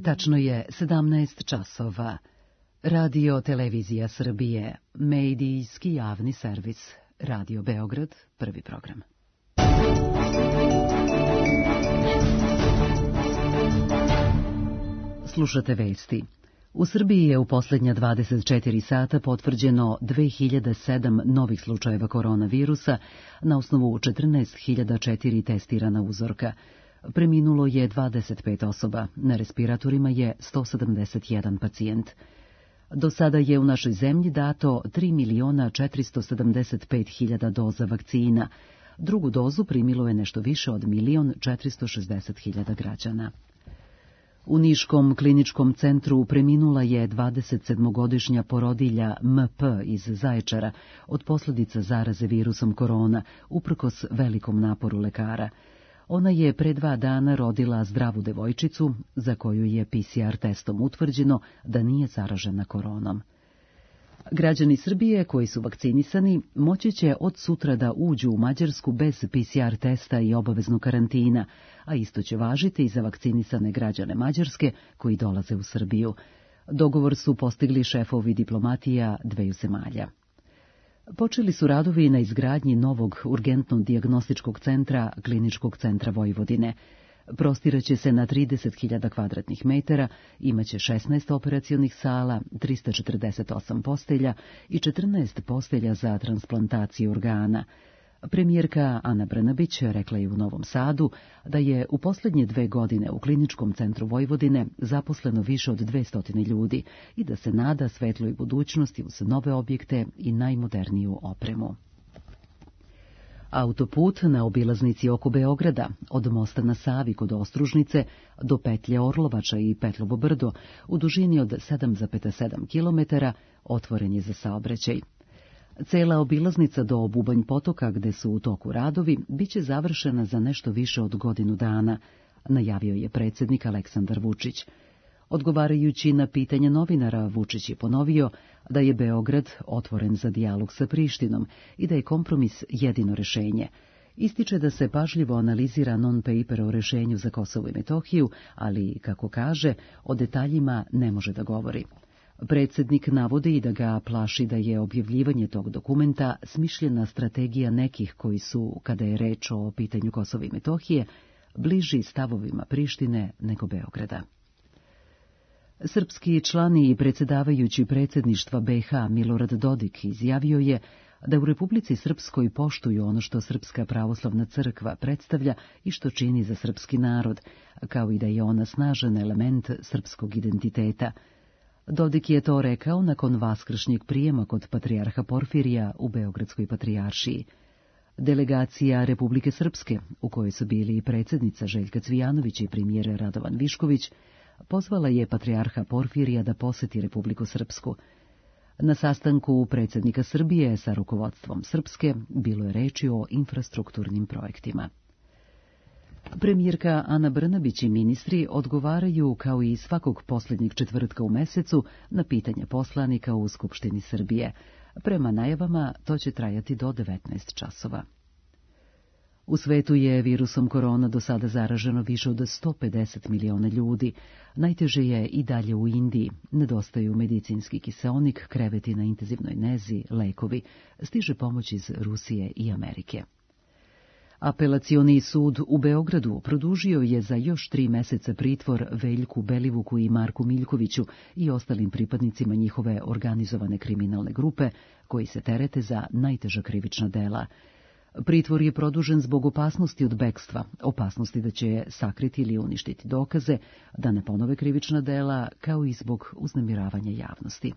Tačno je 17 časova. Radio Televizija Srbije, medijski javni servis. Radio Beograd, prvi program. Slušate vesti. U Srbiji je u posljednja 24 sata potvrđeno 2007 novih slučajeva koronavirusa na osnovu 14.004 testirana uzorka. Preminulo je 25 osoba, na respiratorima je 171 pacijent. Do sada je u našoj zemlji dato 3.475.000 doza vakcina. Drugu dozu primilo je nešto više od 1.460.000 građana. U Niškom kliničkom centru preminula je 27-godišnja porodilja MP iz Zaječara od posljedica zaraze virusom korona, uprkos velikom naporu lekara. Ona je pre 2 dana rodila zdravu devojčicu, za koju je PCR testom utvrđeno da nije zaražena koronom. Građani Srbije koji su vakcinisani moći će od sutra da uđu u Mađarsku bez PCR testa i obaveznog karantina, a isto će važiti i za vakcinisane građane Mađarske koji dolaze u Srbiju. Dogovor su postigli šefovi diplomatija dveju zemalja. Počeli su radovi na izgradnji novog urgentnog dijagnostičkog centra Kliničkog centra Vojvodine. Prostiraće se na 30.000 kvadratnih metara, imaće 16 operacionih sala, 348 postelja i 14 postelja za transplantaciju organa. Premijerka Ana Brnabić rekla je u Novom Sadu da je u posljednje 2 godine u Kliničkom centru Vojvodine zaposleno više od 200 ljudi i da se nada svetloj budućnosti uz nove objekte i najmoderniju opremu. Autoput na obilaznici oko Beograda, od mosta na Savi kod Ostružnice do petlje Orlovača i Petlovo brdo, u dužini od 7,7 km, otvoren je za saobraćaj. Cela obilaznica do Bubanj potoka, gde su u toku radovi, biće završena za nešto više od godinu dana, najavio je predsjednik Aleksandar Vučić. Odgovarajući na pitanje novinara, Vučić je ponovio da je Beograd otvoren za dijalog sa Prištinom i da je kompromis jedino rešenje. Ističe da se pažljivo analizira non-paper o rešenju za Kosovo i Metohiju, ali, kako kaže, o detaljima ne može da govori. Predsjednik navodi i da ga plaši da je objavljivanje tog dokumenta smišljena strategija nekih koji su, kada je reč o pitanju Kosova i Metohije, bliži stavovima Prištine nego Beograda. Srpski član i predsjedavajući predsjedništva BiH Milorad Dodik izjavio je da u Republici Srpskoj poštuju ono što Srpska pravoslavna crkva predstavlja i što čini za srpski narod, kao i da je ona snažan element srpskog identiteta. Dodik je to rekao nakon vaskršnjeg prijema kod patrijarha Porfirija u Beogradskoj patrijaršiji. Delegacija Republike Srpske, u kojoj su bili i predsjednica Željka Cvijanović i premijer Radovan Višković, pozvala je patrijarha Porfirija da poseti Republiku Srpsku. Na sastanku predsjednika Srbije sa rukovodstvom Srpske bilo je reči o infrastrukturnim projektima. Premijerka Ana Brnabić i ministri odgovaraju kao i svakog posljednjeg četvrtka u mesecu na pitanje poslanika u Skupštini Srbije. Prema najavama to će trajati do 19 časova. U svetu je virusom korona do sada zaraženo više od 150 miliona ljudi. Najteže je i dalje u Indiji. Nedostaju medicinski kiseonik, kreveti na intenzivnoj nezi, lekovi. Stiže pomoć iz Rusije i Amerike. Apelacioni sud u Beogradu produžio je za još 3 meseca pritvor Veljku Belivuku i Marku Miljkoviću i ostalim pripadnicima njihove organizovane kriminalne grupe koji se terete za najteža krivična dela. Pritvor je produžen zbog opasnosti od bekstva, opasnosti da će sakriti ili uništiti dokaze, da ne ponove krivična dela, kao i zbog uznemiravanja javnosti.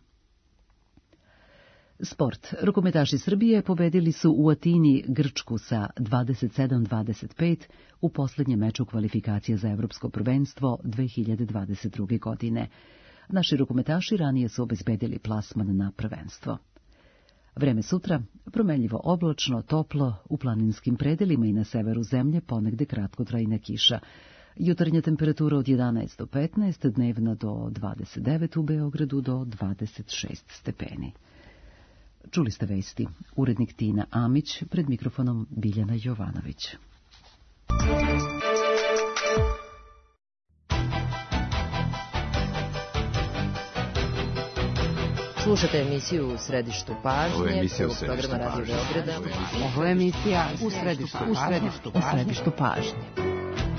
Sport. Rukometaši Srbije pobedili su u Atini Grčku sa 27-25 u posljednjem meču kvalifikacija za Evropsko prvenstvo 2022. godine. Naši rukometaši ranije su obezbedili plasman na prvenstvo. Vreme sutra, promenljivo oblačno, toplo, u planinskim predelima i na severu zemlje ponegde kratkotrajna kiša. Jutarnja temperatura od 11 do 15, dnevna do 29 u Beogradu do 26 stepeni. Čuli ste vesti. Urednik Tina Amić, pred mikrofonom Biljana Jovanović. Slušate emisiju U središtu pažnje, prvog programa Radio Beograda. Ovo je emisija U središtu pažnje.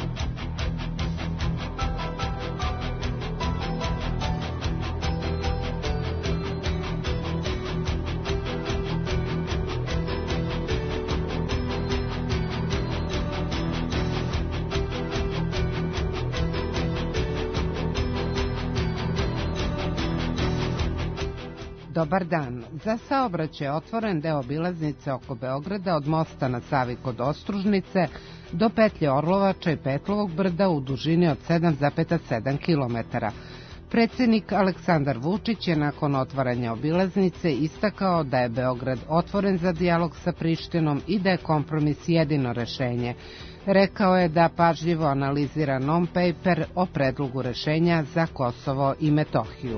Dobar dan. Za saobraćaj je otvoren deo obilaznice oko Beograda od mosta na Savi kod Ostružnice do petlje Orlovača i Petlovog brda u dužini od 7,7 km. Predsjednik Aleksandar Vučić je nakon otvaranja obilaznice istakao da je Beograd otvoren za dijalog sa Prištinom i da je kompromis jedino rešenje. Rekao je da pažljivo analizira non-paper o predlogu rešenja za Kosovo i Metohiju.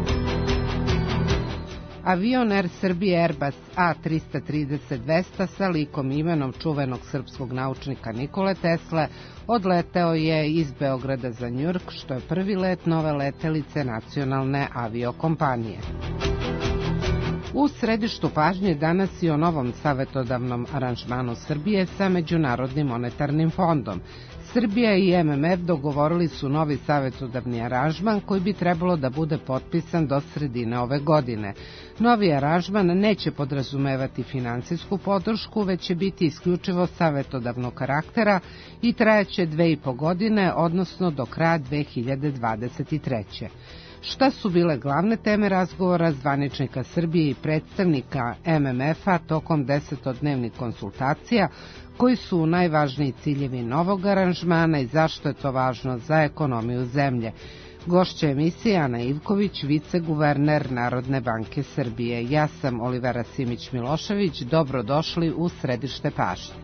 Avion Air Srbije Airbus A330-200 sa likom i imenom čuvenog srpskog naučnika Nikole Tesle odleteo je iz Beograda za Njujork, što je prvi let nove letelice nacionalne aviokompanije. U središtu pažnje danas i o novom savetodavnom aranžmanu Srbije sa Međunarodnim monetarnim fondom. Srbija i MMF dogovorili su novi savetodavni aranžman koji bi trebalo da bude potpisan do sredine ove godine. Novi aranžman neće podrazumevati finansijsku podršku, već će biti isključivo savetodavnog karaktera i trajaće 2,5 godine, odnosno do kraja 2023. Šta su bile glavne teme razgovora zvaničnika Srbije i predstavnika MMF-a tokom 10-dnevnih konsultacija, koji su najvažniji ciljevi novog aranžmana i zašto je to važno za ekonomiju zemlje? Gošća emisije Ana Ivković, viceguverner Narodne banke Srbije. Ja sam Olivera Simić-Milošević, dobrodošli u središte pažnje.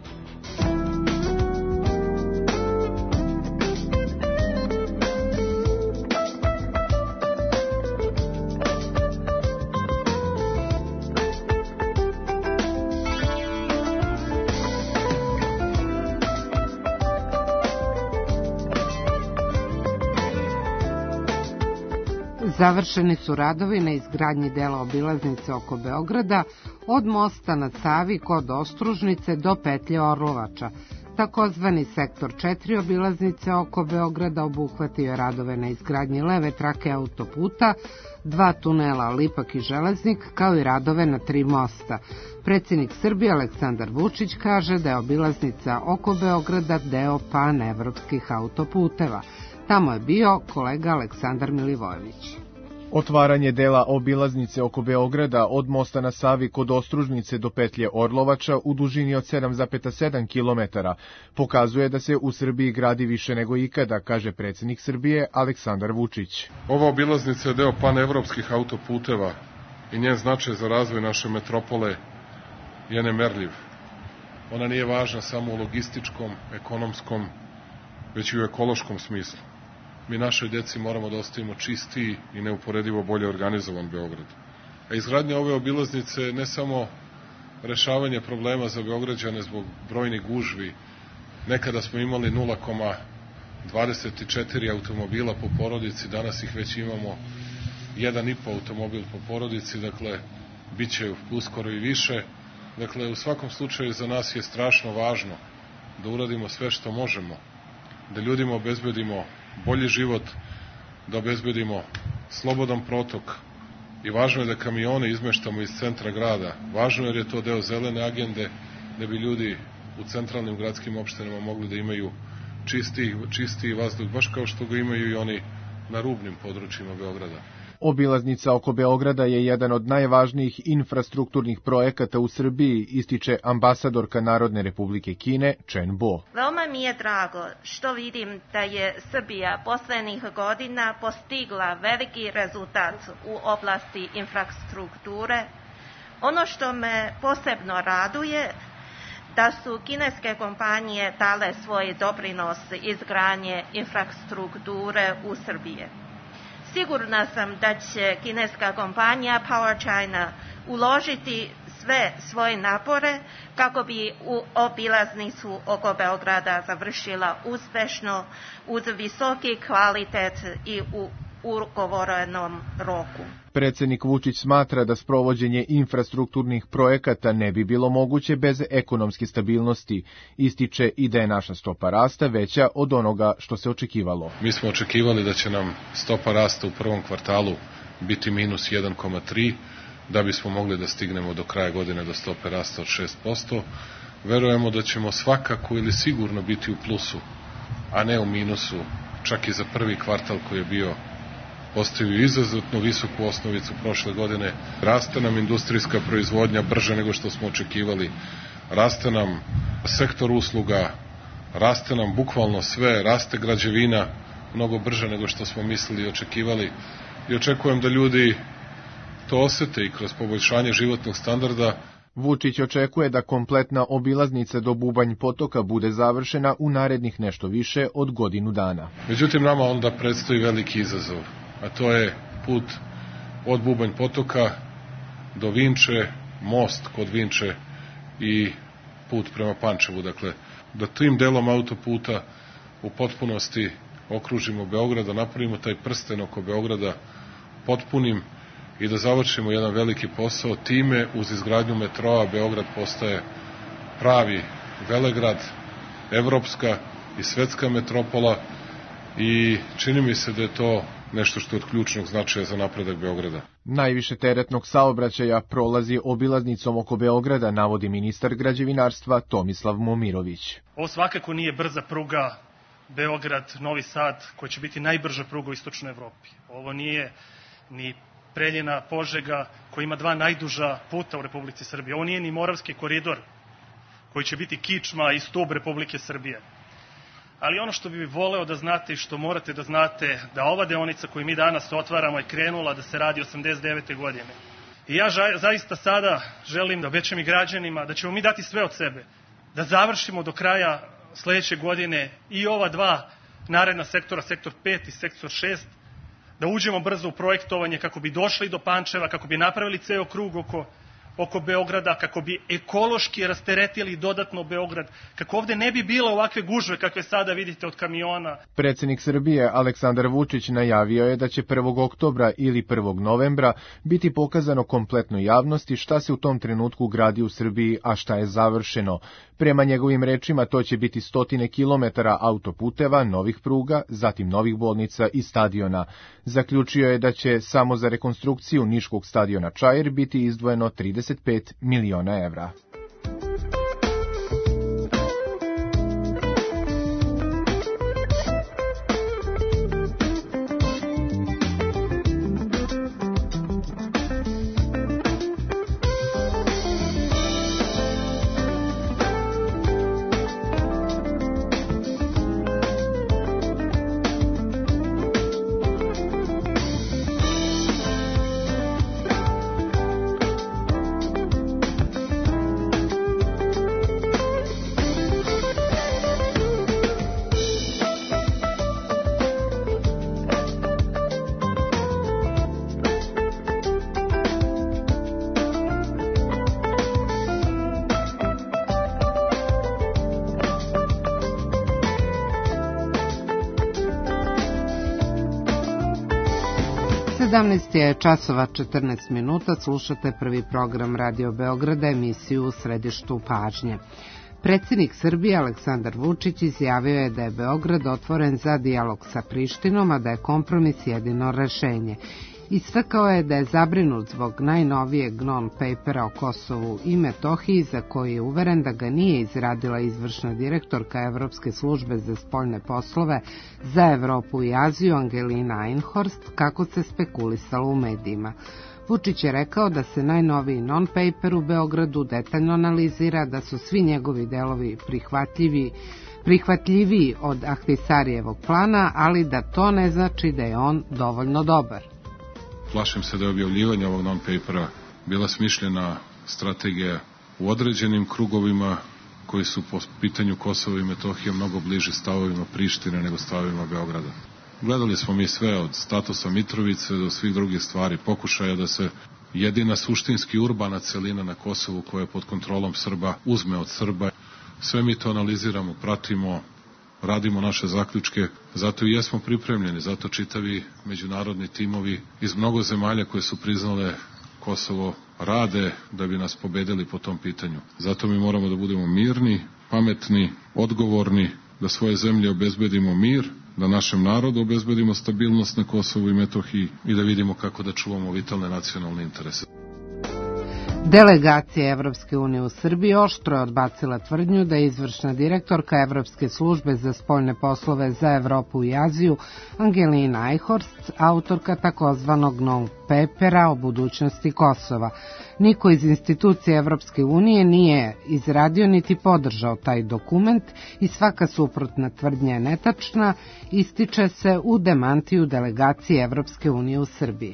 Završeni su radovi na izgradnji dela obilaznice oko Beograda od mosta na Savi kod Ostružnice do petlje Orlovača. Takozvani sektor 4 obilaznice oko Beograda obuhvatio je radove na izgradnji leve trake autoputa, 2 tunela Lipak i Železnik, kao i radove na 3 mosta. Predsjednik Srbije Aleksandar Vučić kaže da je obilaznica oko Beograda deo panevropskih autoputeva. Tamo je bio kolega Aleksandar Milivojević. Otvaranje dela obilaznice oko Beograda od mosta na Savi kod Ostružnice do petlje Orlovača u dužini od 7,7 km pokazuje da se u Srbiji gradi više nego ikada, kaže predsjednik Srbije Aleksandar Vučić. Ova obilaznica je deo panevropskih autoputeva i njen značaj za razvoj naše metropole je nemerljiv. Ona nije važna samo u logističkom, ekonomskom, već i u ekološkom smislu. Mi našoj deci moramo da ostavimo čistiji i neuporedivo bolje organizovan Beograd. A izgradnja ove obilaznice ne samo rešavanje problema za Beograđane zbog brojnih gužvi. Nekada smo imali 0,24 automobila po porodici, danas ih već imamo 1,5 automobil po porodici, dakle, bit će uskoro i više. Dakle, u svakom slučaju za nas je strašno važno da uradimo sve što možemo, da ljudima obezbedimo bolji život, da obezbedimo slobodan protok i važno je da kamione izmeštamo iz centra grada. Važno je jer je to deo zelene agende, da bi ljudi u centralnim gradskim opštinama mogli da imaju čistiji vazduh, baš kao što ga imaju i oni na rubnim područjima Beograda. Obilaznica oko Beograda je jedan od najvažnijih infrastrukturnih projekata u Srbiji, ističe ambasadorka Narodne republike Kine Chen Bo. Veoma mi je drago što vidim da je Srbija poslednjih godina postigla veliki rezultat u oblasti infrastrukture. Ono što me posebno raduje da su kineske kompanije dale svoj doprinos izgradnje infrastrukture u Srbiji. Sigurna sam da će kineska kompanija PowerChina uložiti sve svoje napore kako bi obilaznicu oko Beograda završila uspešno uz visoki kvalitet i u ugovorenom roku. Predsjednik Vučić smatra da sprovođenje infrastrukturnih projekata ne bi bilo moguće bez ekonomske stabilnosti. Ističe i da je naša stopa rasta veća od onoga što se očekivalo. Mi smo očekivali da će nam stopa rasta u prvom kvartalu biti minus 1,3, da bismo mogli da stignemo do kraja godine do stope rasta od 6%. Verujemo da ćemo svakako ili sigurno biti u plusu, a ne u minusu, čak i za prvi kvartal koji je bio postavio izuzetno visoku osnovicu prošle godine. Raste nam industrijska proizvodnja brže nego što smo očekivali, raste nam sektor usluga, raste nam bukvalno sve, raste građevina mnogo brže nego što smo mislili i očekivali. I očekujem da ljudi to osete i kroz poboljšanje životnog standarda. Vučić očekuje da kompletna obilaznica do Bubanj potoka bude završena u narednih nešto više od godinu dana. Međutim, nama onda predstoji veliki izazov, a to je put od Bubanj potoka do Vinče, most kod Vinče i put prema Pančevu. Dakle, da tim delom autoputa u potpunosti okružimo Beograd, da napravimo taj prsten oko Beograda potpunim i da završimo jedan veliki posao. Time, uz izgradnju metroa, Beograd postaje pravi velegrad, evropska i svetska metropola i čini mi se da je to nešto što je od ključnog značaja za napredak Beograda. Najviše teretnog saobraćaja prolazi obilaznicom oko Beograda, navodi ministar građevinarstva Tomislav Momirović. Ovo svakako nije brza pruga Beograd-Novi Sad, koja će biti najbrža pruga u istočnoj Evropi. Ovo nije ni Preljina-Požega, koji ima 2 najduža puta u Republici Srbiji. Ovo nije ni Moravski koridor, koji će biti kičma i stub Republike Srbije. Ali ono što bih voleo da znate i što morate da znate, da ova deonica koju mi danas otvaramo je krenula da se radi 89. godine. I ja zaista sada želim da obećam i građanima da ćemo mi dati sve od sebe, da završimo do kraja sledeće godine i ova 2 naredna sektora, sektor 5 i sektor 6, da uđemo brzo u projektovanje kako bi došli do Pančeva, kako bi napravili ceo krug oko Beograda, kako bi ekološki rasteretili dodatno Beograd, kako ovde ne bi bilo ovakve gužve kakve sada vidite od kamiona. Predsjednik Srbije Aleksandar Vučić najavio je da će 1. oktobra ili 1. novembra biti pokazano kompletnoj javnosti šta se u tom trenutku gradi u Srbiji, a šta je završeno. Prema njegovim rečima to će biti 100 kilometara autoputeva, novih pruga, zatim novih bolnica i stadiona. Zaključio je da će samo za rekonstrukciju niškog stadiona Čair biti izdvojeno 35 miliona evra. Je časova 14 minuta, slušate prvi program Radio Beograda, emisiju U središtu pažnje. Predsjednik Srbije Aleksandar Vučić izjavio je da je Beograd otvoren za dijalog sa Prištinom, a da je kompromis jedino rešenje. Istakao je da je zabrinut zbog najnovijeg non-papera o Kosovu i Metohiji, za koji je uveren da ga nije izradila izvršna direktorka Evropske službe za spoljne poslove za Evropu i Aziju Angelina Einhorst, kako se spekulisalo u medijima. Vučić je rekao da se najnoviji non-paper u Beogradu detaljno analizira, da su svi njegovi delovi prihvatljiviji od Ahtisarijevog plana, ali da to ne znači da je on dovoljno dobar. Plašim se da je objavljivanje ovog non-papera bila smišljena strategija u određenim krugovima koji su po pitanju Kosova i Metohije mnogo bliže stavovima Prištine nego stavovima Beograda. Gledali smo mi sve od statusa Mitrovice do svih drugih stvari, pokušaja da se jedina suštinski urbana celina na Kosovu koja je pod kontrolom Srba uzme od Srba. Sve mi to analiziramo, pratimo radimo naše zaključke, zato i jesmo pripremljeni, zato čitavi međunarodni timovi iz mnogo zemalja koje su priznale Kosovo rade da bi nas pobedili po tom pitanju. Zato mi moramo da budemo mirni, pametni, odgovorni, da svoje zemlje obezbedimo mir, da našem narodu obezbedimo stabilnost na Kosovu i Metohiji i da vidimo kako da čuvamo vitalne nacionalne interese. Delegacija Evropske unije u Srbiji oštro je odbacila tvrdnju da je izvršna direktorka Evropske službe za spoljne poslove za Evropu i Aziju Angelina Eichhorst autorka takozvanog non-papera o budućnosti Kosova. Niko iz institucije Evropske unije nije izradio niti podržao taj dokument i svaka suprotna tvrdnja je netačna, ističe se u demantiju delegacije Evropske unije u Srbiji.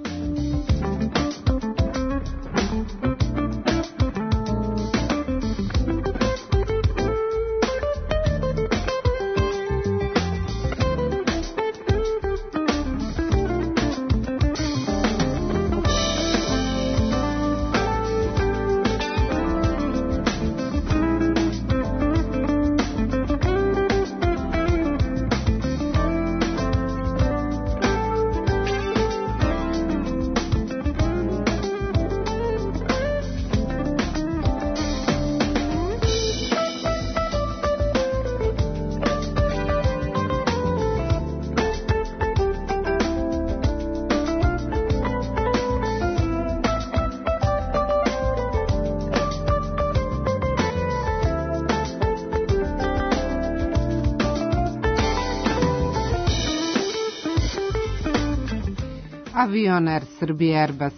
Avion Air Srbije Airbus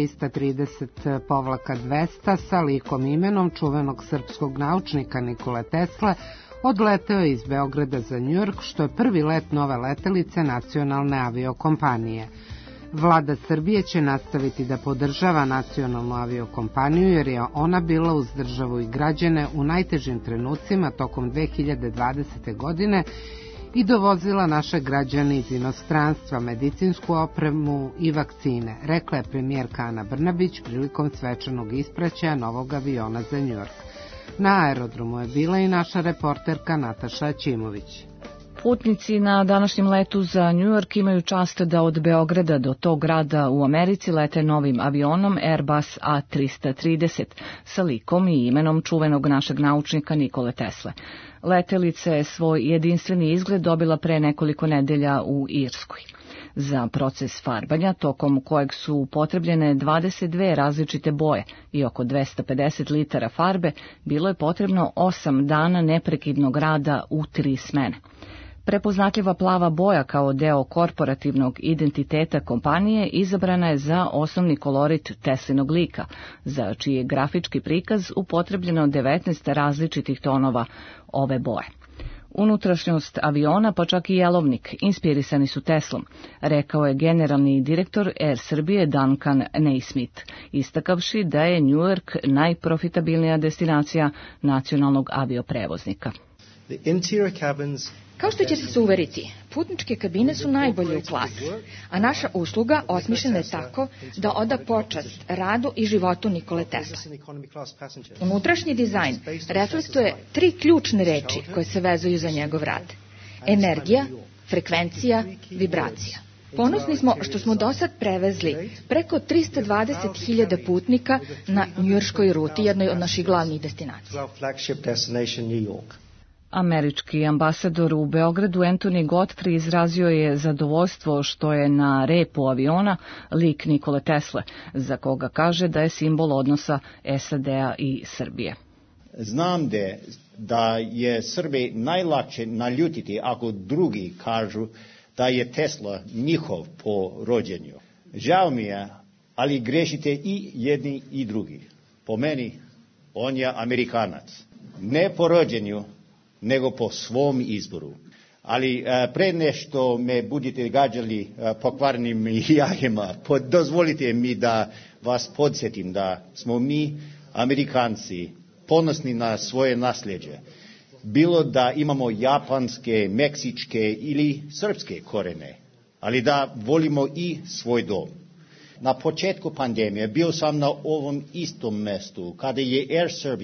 A330-200 sa likom i imenom čuvenog srpskog naučnika Nikole Tesle odleteo je iz Beograda za Njujork, što je prvi let nove letelice nacionalne aviokompanije. Vlada Srbije će nastaviti da podržava nacionalnu aviokompaniju jer je ona bila uz državu i građane u najtežim trenucima tokom 2020. godine i dovozila naše građane iz inostranstva, medicinsku opremu i vakcine, rekla je premijerka Ana Brnabić prilikom svečanog ispraćaja novog aviona za Njujork. Na aerodromu je bila i naša reporterka Nataša Aćimović. Putnici na današnjem letu za Njujork imaju čast da od Beograda do tog grada u Americi lete novim avionom Airbus A330 sa likom i imenom čuvenog našeg naučnika Nikole Tesle. Letelica je svoj jedinstveni izgled dobila pre nekoliko nedelja u Irskoj. Za proces farbanja, tokom kojeg su upotrebljene 22 različite boje i oko 250 litara farbe, bilo je potrebno 8 dana neprekidnog rada u 3 smene. Prepoznatljiva plava boja kao deo korporativnog identiteta kompanije izabrana je za osnovni kolorit Teslinog lika, za čiji je grafički prikaz upotrebljeno 19 različitih tonova ove boje. Unutrašnjost aviona, pa čak i jelovnik, inspirisani su Teslom, rekao je generalni direktor Air Srbije Duncan Naismith, istakavši da je Njujork najprofitabilnija destinacija nacionalnog avioprevoznika. Kao što ćete se uveriti, putničke kabine su najbolje u klasi, a naša usluga osmišljena je tako da oda počast radu i životu Nikole Tesla. Unutrašnji dizajn reflektuje 3 ključne reči koje se vezuju za njegov rad: energija, frekvencija, vibracija. Ponosni smo što smo dosad prevezli preko 320.000 putnika na njujorškoj ruti, jednoj od naših glavnih destinacija. Američki ambasador u Beogradu Anthony Godfrey izrazio je zadovoljstvo što je na repu aviona lik Nikole Tesle, za koga kaže da je simbol odnosa SAD-a i Srbije. Znam da je Srbi najlakše naljutiti ako drugi kažu da je Tesla njihov po rođenju. Žao mi je, ali grešite i jedni i drugi. Po meni, on je Amerikanac. Ne po rođenju, nego po svom izboru. Ali pre nešto me budete gađali pokvarnim jajima, dozvolite mi da vas podsjetim da smo mi, Amerikanci, ponosni na svoje nasljeđe. Bilo da imamo japanske, meksičke ili srpske korene, ali da volimo i svoj dom. Na početku pandemije bio sam na ovom istom mestu kada je Air Srbija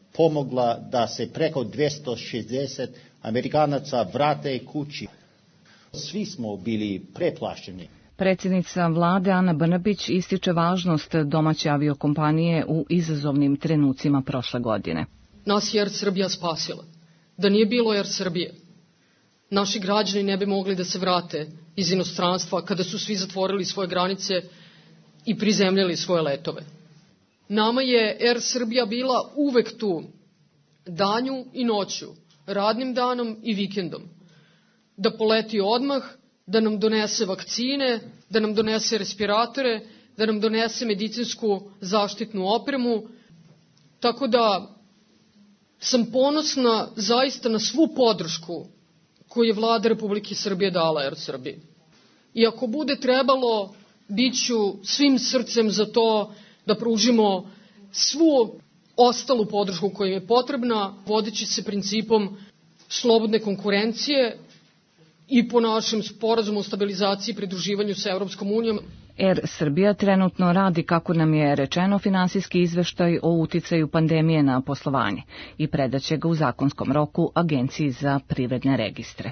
pomogla da se preko 260 Amerikanaca vrate kući. Svi smo bili preplašeni. Predsjednica vlade Ana Brnabić ističe važnost domaće aviokompanije u izazovnim trenucima prošle godine. Nas je Air Srbija spasila. Da nije bilo Air Srbije, naši građani ne bi mogli da se vrate iz inostranstva kada su svi zatvorili svoje granice i prizemljali svoje letove. Nama je Air Srbija bila uvek tu, danju i noću, radnim danom i vikendom. Da poleti odmah, da nam donese vakcine, da nam donese respiratore, da nam donese medicinsku zaštitnu opremu. Tako da sam ponosna zaista na svu podršku koju je vlada Republike Srbije dala Air Srbiji. I ako bude trebalo, bit ću svim srcem za to da pružimo svu ostalu podršku koja im je potrebna, vodeći se principom slobodne konkurencije i po našem sporazumu o stabilizaciji i pridruživanju sa Europskom unijom. Air Srbija trenutno radi, kako nam je rečeno, finansijski izveštaj o uticaju pandemije na poslovanje i predaće ga u zakonskom roku Agenciji za privredne registre.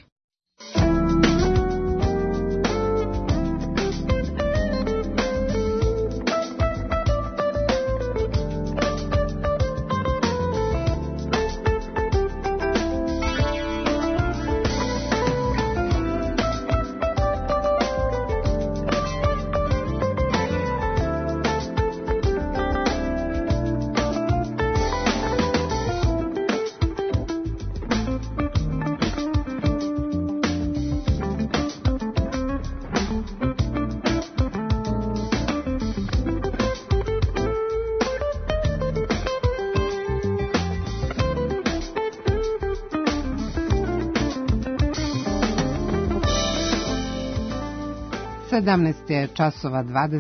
Je časova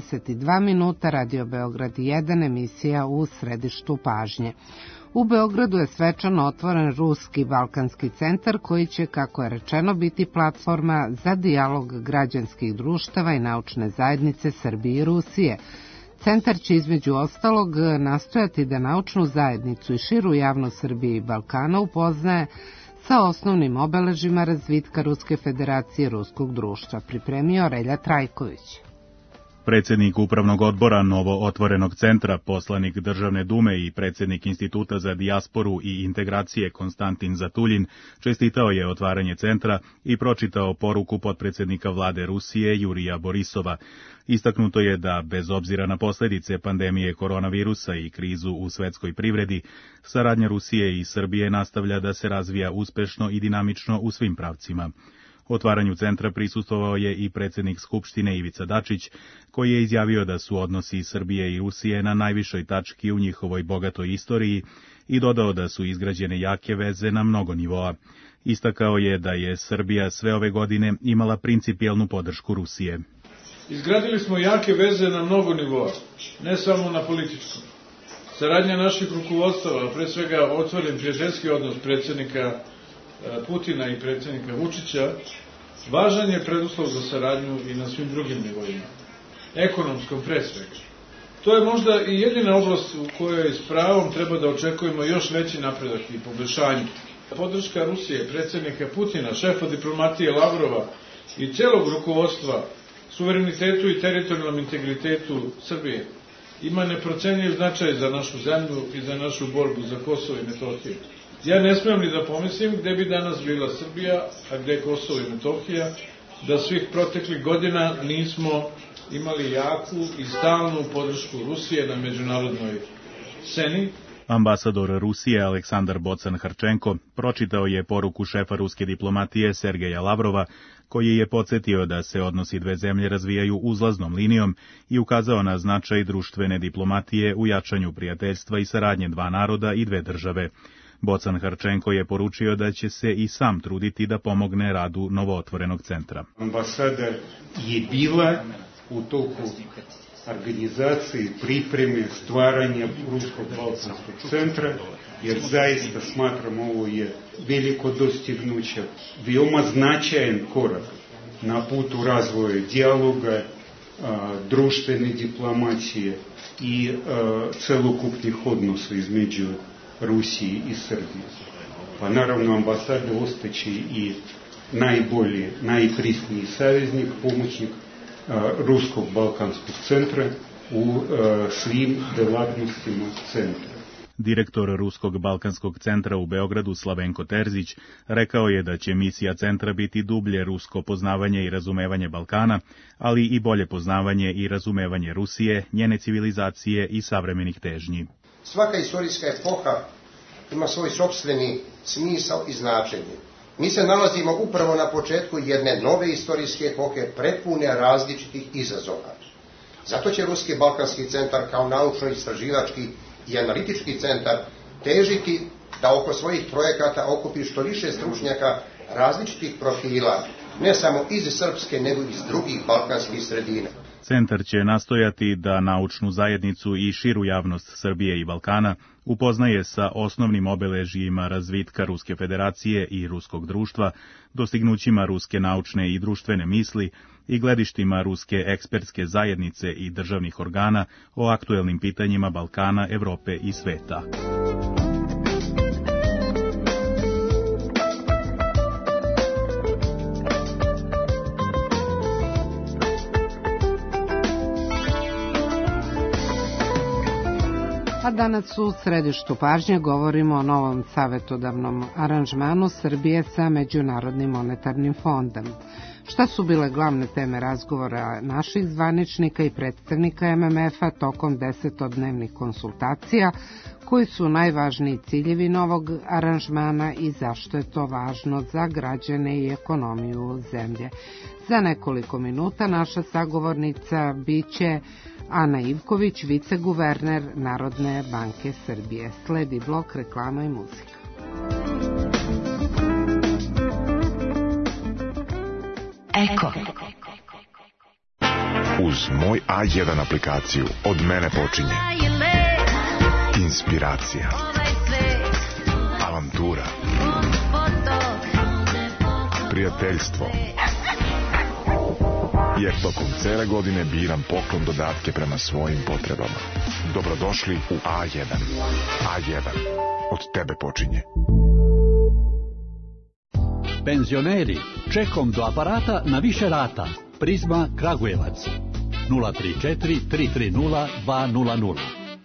22 minuta, Radio Beograd 1, emisija u središtu pažnje. U Beogradu je svečano otvoren Ruski Balkanski centar koji će, kako je rečeno, biti platforma za dijalog građanskih društava i naučne zajednice Srbije i Rusije. Centar će između ostalog nastojati da naučnu zajednicu i širu javnost Srbije i Balkana upoznaje sa osnovnim obeležima razvitka Ruske federacije ruskog društva, pripremio Relja Trajković. Predsjednik Upravnog odbora novo otvorenog centra, poslanik Državne dume i predsjednik Instituta za dijasporu i integracije Konstantin Zatuljin čestitao je otvaranje centra i pročitao poruku potpredsjednika vlade Rusije Jurija Borisova. Istaknuto je da, bez obzira na posljedice pandemije koronavirusa i krizu u svetskoj privredi, saradnja Rusije i Srbije nastavlja da se razvija uspešno i dinamično u svim pravcima. Otvaranju centra prisustvovao je i predsjednik Skupštine Ivica Dačić, koji je izjavio da su odnosi Srbije i Rusije na najvišoj tački u njihovoj bogatoj istoriji i dodao da su izgrađene jake veze na mnogo nivoa. Istakao je da je Srbija sve ove godine imala principijelnu podršku Rusije. Izgradili smo jake veze na mnogo nivoa, ne samo na političkom. Saradnja naših rukovodstava, pre svega otvoren prijateljski odnos predsjednika Putina i predsjednika Vučića, važan je preduslov za saradnju i na svim drugim nivoima, ekonomskom pre svega. To je možda i jedina oblast u kojoj s pravom treba da očekujemo još veći napredak i poboljšanje. Podrška Rusije, predsjednika Putina, šefa diplomatije Lavrova i celog rukovodstva suverenitetu i teritorijalnom integritetu Srbije ima neprocenjiv značaj za našu zemlju i za našu borbu za Kosovo i Metohiju. Ja ne smijem ni da pomislim gde bi danas bila Srbija, a gde Kosovo i Metohija, da svih proteklih godina nismo imali jaku i stalnu podršku Rusije na međunarodnoj sceni. Ambasador Rusije Aleksandar Bocan-Harčenko pročitao je poruku šefa ruske diplomatije Sergeja Lavrova, koji je podsjetio da se odnosi dve zemlje razvijaju uzlaznom linijom i ukazao na značaj društvene diplomatije u jačanju prijateljstva i saradnje dva naroda i dve države. Bocan-Harčenko je poručio da će se i sam truditi da pomogne radu novootvorenog centra. Ambasada je bila u toku organizacije, pripreme, stvaranja Ruskog Balkanskog centra, jer zaista smatram ovo je veliko dostignuće, veoma značajan korak na putu razvoja dijaloga, društvene diplomacije i celokupnih odnosa između Rusiji i Srbiji. Pa naravno ambasada ostaće i najprisniji saveznik, pomoćnik Ruskog Balkanskog centra u svim delatnostima centra. Direktor Ruskog Balkanskog centra u Beogradu Slavenko Terzić rekao je da će misija centra biti dublje rusko poznavanje i razumevanje Balkana, ali i bolje poznavanje i razumevanje Rusije, njene civilizacije i savremenih težnji. Svaka istorijska epoha ima svoj sopstveni smisao i značenje. Mi se nalazimo upravo na početku jedne nove istorijske epohe prepune različitih izazova. Zato će Ruski Balkanski centar kao naučno-istraživački i analitički centar težiti da oko svojih projekata okupi što više stručnjaka različitih profila, ne samo iz srpske, nego i iz drugih balkanskih sredina. Centar će nastojati da naučnu zajednicu i širu javnost Srbije i Balkana upoznaje sa osnovnim obeležjima razvitka Ruske federacije i ruskog društva, dostignućima ruske naučne i društvene misli i gledištima ruske ekspertske zajednice i državnih organa o aktuelnim pitanjima Balkana, Evrope i sveta. A danas u središtu pažnje govorimo o novom savjetodavnom aranžmanu Srbije sa Međunarodnim monetarnim fondom. Šta su bile glavne teme razgovora naših zvaničnika i predstavnika MMF-a tokom 10-dnevnih konsultacija, koji su najvažniji ciljevi novog aranžmana i zašto je to važno za građane i ekonomiju zemlje. Za nekoliko minuta naša sagovornica biće Ana Ivković, viceguverner Narodne banke Srbije. Sledi blok reklama i muzika. Eko. Uz moj A1 aplikaciju od mene počinje inspiracija, avantura, prijateljstvo. Jer tokom cele godine biram poklon dodatke prema svojim potrebama. Dobrodošli u A1. A1. Od tebe počinje. Penzioneri, čekom do aparata na više rata. Prizma Kragujevac. 034 330 200.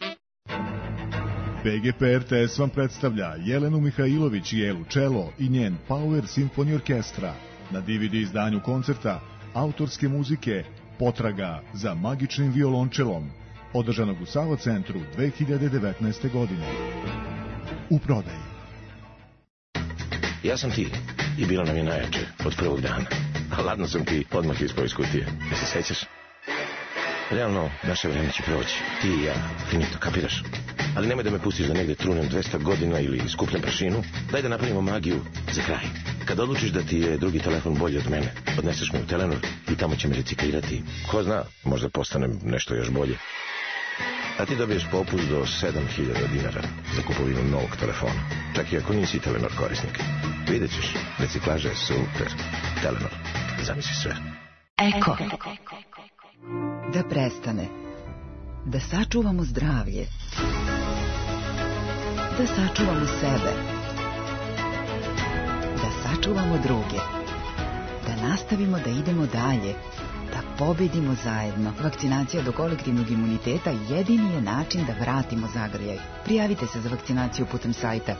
BGP RTS vam predstavlja Jelenu Mihajlović i Elu Čelo i njen Power Symphony Orkestra na DVD izdanju koncerta autorske muzike Potraga za magičnim violončelom, održanog u Sava centru 2019. godine. U prodaji. Ja sam ti i bilo nam je najjače od prvog dana. A ladno sam ti odmah ispao iz kutije. Da se sećaš? Realno, naše vreme će proći. Ti i ja, finito, kapiraš? Ali nemoj da me pustiš da negde trunem 200 godina ili skupljam prašinu. Daj da napravimo magiju za kraj. Kad odlučiš da ti je drugi telefon bolji od mene, odneseš me u Telenor i tamo će me reciklirati. Ko zna, možda postanem nešto još bolje. A ti dobiješ popust do 7.000 dinara za kupovinu novog telefona. Čak i ako nisi Telenor korisnik. Vidjet ćeš, reciklaža je super. Telenor, zamisli sve. Eko. Da prestane. Da sačuvamo zdravlje. Da sačuvamo sebe. Da sačuvamo druge. Da nastavimo da idemo dalje. Da pobedimo zajedno. Vakcinacija do kolektivnog imuniteta jedini je način da vratimo zagrljaj. Prijavite se za vakcinaciju putem sajta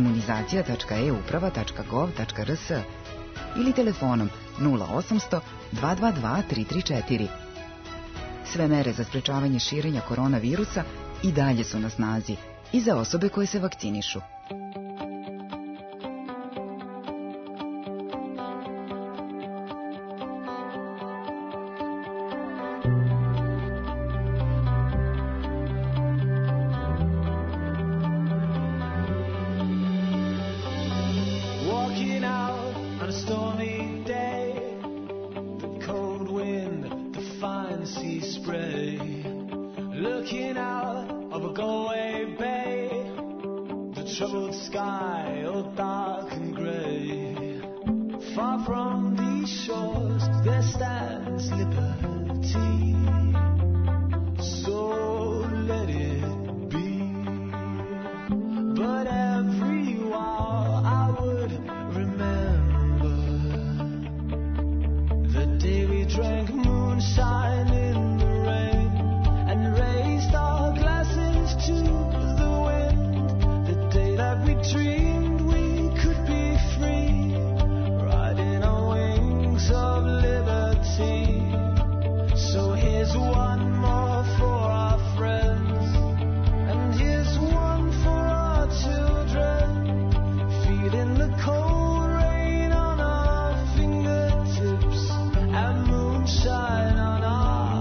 imunizacija.euprava.gov.rs ili telefonom 0800 222 334. Sve mere za sprečavanje širenja koronavirusa i dalje su na snazi i za osobe koje se vakcinišu. But Shine on our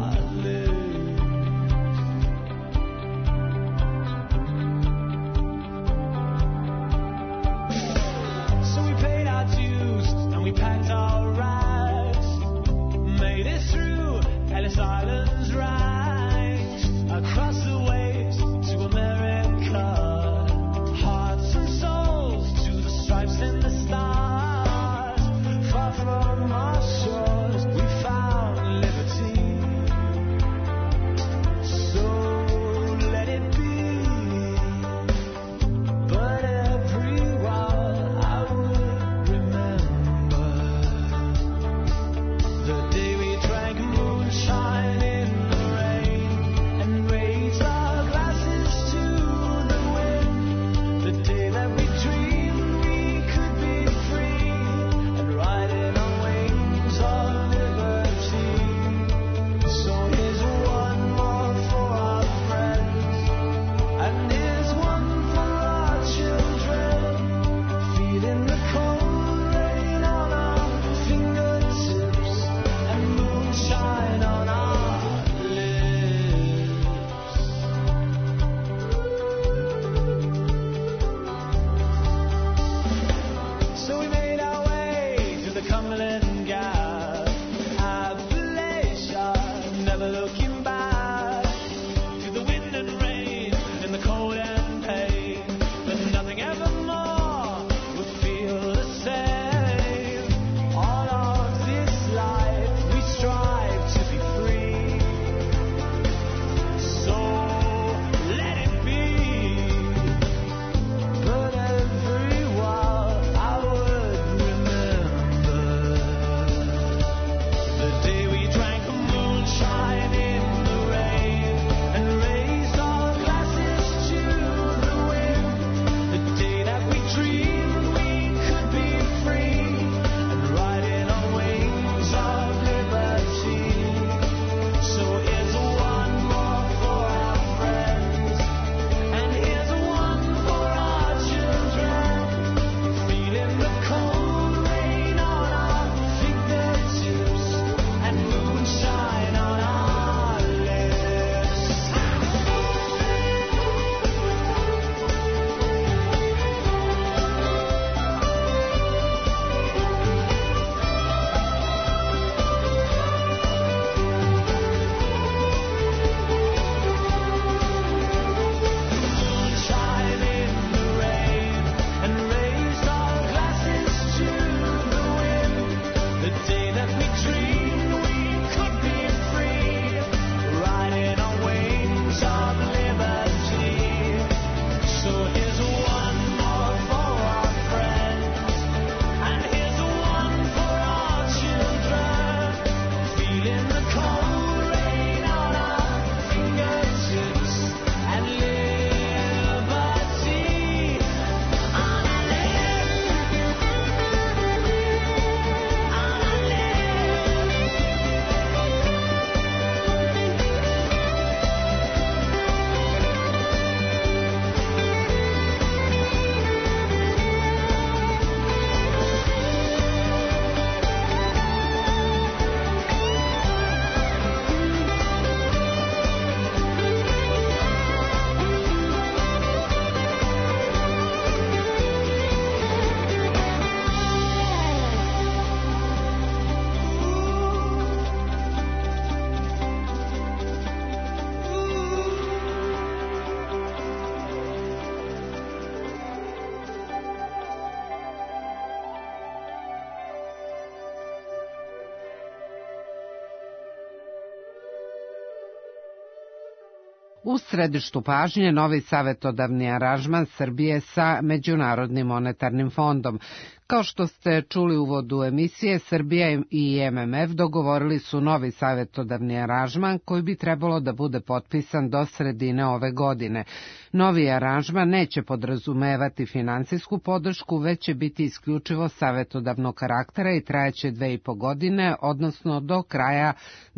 U središtu pažnje novi savjetodavni aranžman Srbije sa Međunarodnim monetarnim fondom. Kao što ste čuli u uvodu emisije, Srbija i MMF dogovorili su novi savjetodavni aranžman koji bi trebalo da bude potpisan do sredine ove godine. Novi aranžman neće podrazumevati finansijsku podršku, već će biti isključivo savjetodavnog karaktera i trajeće 2,5 godine, odnosno do kraja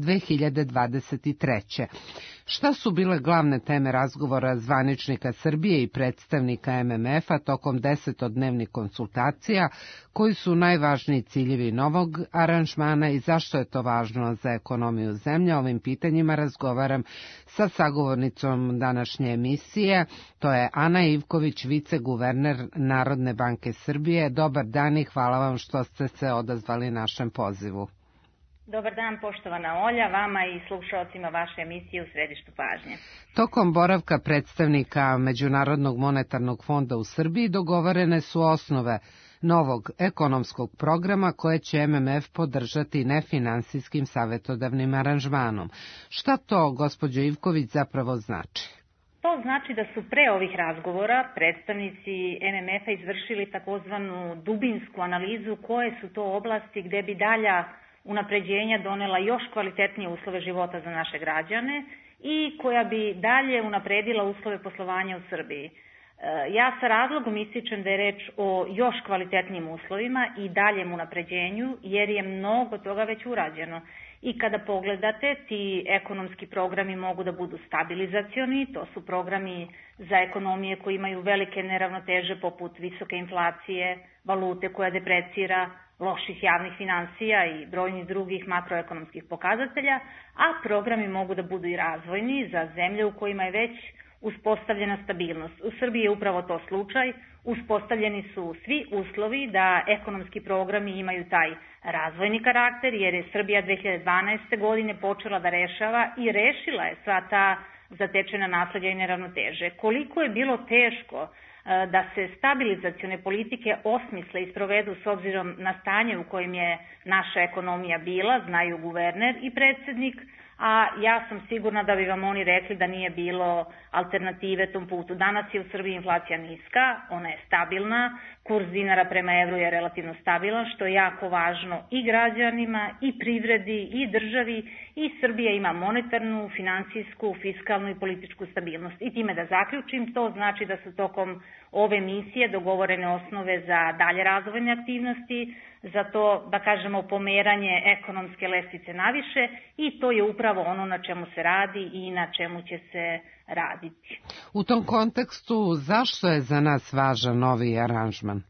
2023. Šta su bile glavne teme razgovora zvaničnika Srbije i predstavnika MMF-a tokom 10-dnevnih konsultacija, koji su najvažniji ciljevi novog aranžmana i zašto je to važno za ekonomiju zemlje? Ovim pitanjima razgovaram sa sagovornicom današnje emisije, to je Ana Ivković, viceguverner Narodne banke Srbije. Dobar dan i hvala vam što ste se odazvali našem pozivu. Dobar dan, poštovana Olja, vama i slušalcima vaše emisije u središtu pažnje. Tokom boravka predstavnika Međunarodnog monetarnog fonda u Srbiji dogovorene su osnove novog ekonomskog programa koje će MMF podržati nefinansijskim savjetodavnim aranžmanom. Šta to, gospođo Ivković, zapravo znači? To znači da su pre ovih razgovora predstavnici MMF-a izvršili takozvanu dubinsku analizu koje su to oblasti gde bi dalja unapređenja donela još kvalitetnije uslove života za naše građane i koja bi dalje unapredila uslove poslovanja u Srbiji. Ja sa razlogom ističem da je reč o još kvalitetnijim uslovima i daljem unapređenju, jer je mnogo toga već urađeno. I kada pogledate, ti ekonomski programi mogu da budu stabilizacioni, to su programi za ekonomije koji imaju velike neravnoteže poput visoke inflacije, valute koja deprecira, loših javnih finansija i brojnih drugih makroekonomskih pokazatelja, a programi mogu da budu i razvojni za zemlje u kojima je već uspostavljena stabilnost. U Srbiji je upravo to slučaj. Uspostavljeni su svi uslovi da ekonomski programi imaju taj razvojni karakter, jer je Srbija 2012. godine počela da rešava i rešila je sva ta zatečena nasleđa i neravnoteže. Koliko je bilo teško da se stabilizacione politike osmisle i sprovedu s obzirom na stanje u kojem je naša ekonomija bila, znaju guverner i predsednik, a ja sam sigurna da bi vam oni rekli da nije bilo alternative tom putu. Danas je u Srbiji inflacija niska, ona je stabilna, kurs dinara prema evru je relativno stabilan, što je jako važno i građanima, i privredi, i državi, i Srbija ima monetarnu, finansijsku, fiskalnu i političku stabilnost. I time da zaključim, to znači da su tokom ove misije dogovorene osnove za dalje razvojne aktivnosti, za to, da kažemo, pomeranje ekonomske lestvice naviše, i to je upravo ono na čemu se radi i na čemu će se raditi. U tom kontekstu, zašto je za nas važan novi aranžman?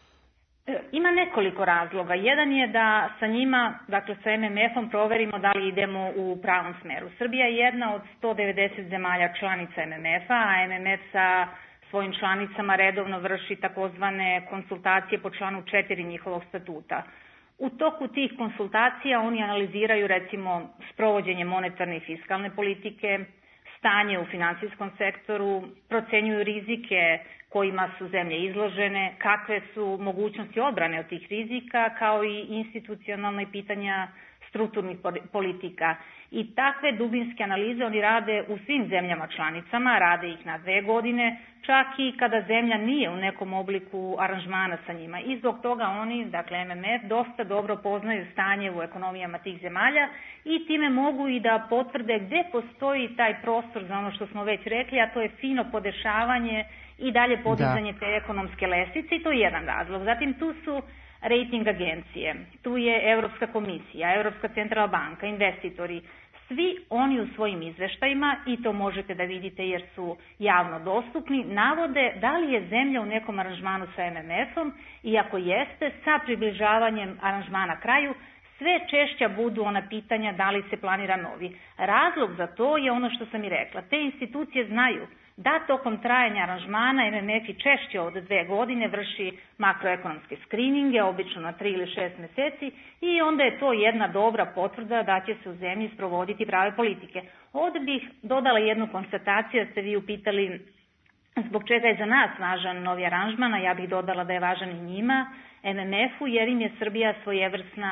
Ima nekoliko razloga. Jedan je da sa njima, dakle sa MMF-om, proverimo da li idemo u pravom smeru. Srbija je jedna od 190 zemalja članica MMF-a, a MMF sa svojim članicama redovno vrši takozvane konsultacije po članu 4 njihovog statuta. U toku tih konsultacija oni analiziraju recimo sprovođenje monetarne i fiskalne politike, stanje u finansijskom sektoru, procenjuju rizike kojima su zemlje izložene, kakve su mogućnosti odbrane od tih rizika, kao i institucionalne pitanja strukturnih politika. I takve dubinske analize oni rade u svim zemljama članicama, rade ih na 2 godine, čak i kada zemlja nije u nekom obliku aranžmana sa njima. I zbog toga oni, dakle MMF, dosta dobro poznaju stanje u ekonomijama tih zemalja i time mogu i da potvrde gde postoji taj prostor za ono što smo već rekli, a to je fino podešavanje i dalje podizanje te ekonomske lestvice, i to je jedan razlog. Zatim tu su rating agencije, tu je Evropska komisija, Evropska centralna banka, investitori, svi oni u svojim izveštajima, i to možete da vidite jer su javno dostupni, navode da li je zemlja u nekom aranžmanu sa MMF-om i ako jeste, sa približavanjem aranžmana kraju, sve češća budu ona pitanja da li se planira novi. Razlog za to je ono što sam i rekla. Te institucije znaju da tokom trajanja aranžmana MMF i češće od 2 godine vrši makroekonomske skrininge, obično na 3 ili 6 meseci, i onda je to jedna dobra potvrda da će se u zemlji sprovoditi prave politike. Ovdje bih dodala jednu konstataciju, da ste vi upitali zbog čega je za nas važan novi aranžman, a ja bih dodala da je važan i njima, MMF-u, jer im je Srbija svojevrsna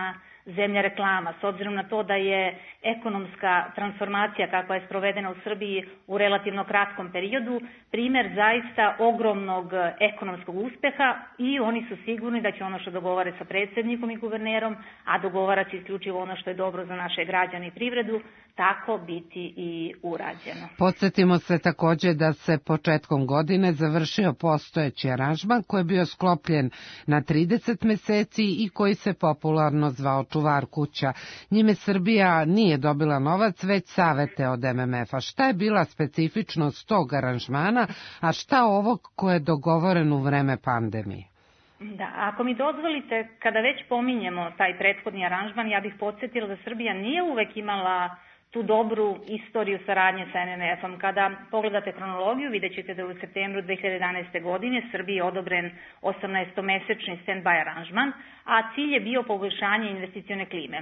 zemlja reklama, s obzirom na to da je ekonomska transformacija kakva je sprovedena u Srbiji u relativno kratkom periodu primer zaista ogromnog ekonomskog uspeha i oni su sigurni da će ono što dogovore sa predsjednikom i guvernerom, a dogovara se isključivo ono što je dobro za naše građane i privredu, tako biti i urađeno. Podsjetimo se također da se početkom godine završio postojeći aranžman koji je bio sklopljen na 30 meseci i koji se popularno zvao čuvar kuća. Njime Srbija nije dobila novac, već savete od MMF-a. Šta je bila specifičnost tog aranžmana, a šta ovog koje je dogovoren u vreme pandemije? Da, ako mi dozvolite, kada već pominjemo taj prethodni aranžman, ja bih podsjetila da Srbija nije uvek imala tu dobru istoriju saradnje sa MMF-om. Kada pogledate kronologiju, vidjet ćete da u septembru 2011. godine Srbiji je odobren 18-mesečni stand-by aranžman, a cilj je bio poboljšanje investicione klime.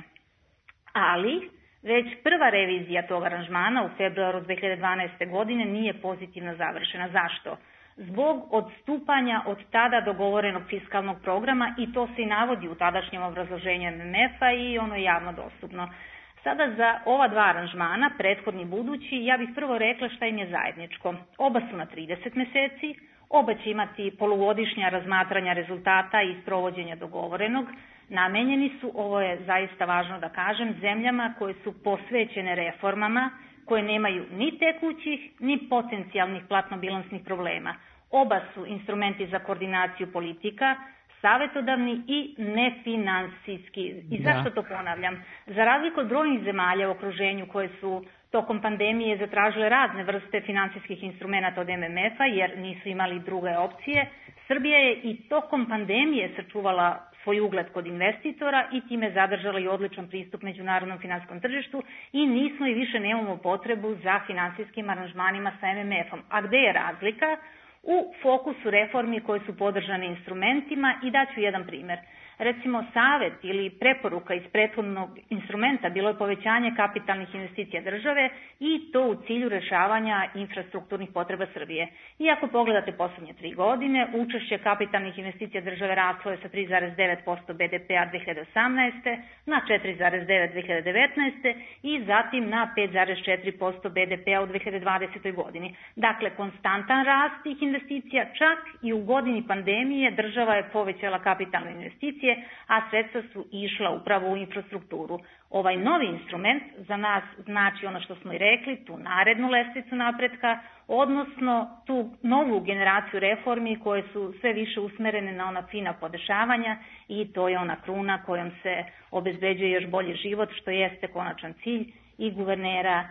Ali, već prva revizija tog aranžmana u februaru 2012. godine nije pozitivno završena. Zašto? Zbog odstupanja od tada dogovorenog fiskalnog programa i to se i navodi u tadašnjem obrazloženju MMF-a i ono je javno dostupno. Sada za ova dva aranžmana, prethodni i budući, ja bih prvo rekla šta im je zajedničko. Oba su na 30 meseci, oba će imati polugodišnja razmatranja rezultata i sprovođenja dogovorenog. Namenjeni su, ovo je zaista važno da kažem, zemljama koje su posvećene reformama, koje nemaju ni tekućih, ni potencijalnih platno-bilansnih problema. Oba su instrumenti za koordinaciju politika, savetodavni i nefinansijski. I zašto to ponavljam? Za razliku od brojnih zemalja u okruženju koje su tokom pandemije zatražile razne vrste finansijskih instrumenta od MMF-a jer nisu imali druge opcije, Srbija je i tokom pandemije sačuvala svoj ugled kod investitora i time zadržala i odličan pristup međunarodnom finansijskom tržištu i nismo i više nemamo potrebu za finansijskim aranžmanima sa MMF-om. A gde je razlika? U fokusu reformi koje su podržane instrumentima i daću jedan primjer. Recimo, savet ili preporuka iz prethodnog instrumenta bilo je povećanje kapitalnih investicija države i to u cilju rešavanja infrastrukturnih potreba Srbije. I ako pogledate poslednje 3 godine, učešće kapitalnih investicija države raslo je sa 3,9% BDP-a 2018. na 4,9% 2019. i zatim na 5,4% BDP-a u 2020. godini. Dakle, konstantan rast tih investicija, čak i u godini pandemije država je povećala kapitalne investicije, a sredstva su išla upravo u infrastrukturu. Ovaj novi instrument za nas znači ono što smo i rekli, tu narednu lestvicu napretka, odnosno tu novu generaciju reformi koje su sve više usmerene na ona fina podešavanja i to je ona kruna kojom se obezbeđuje još bolji život, što jeste konačan cilj i guvernera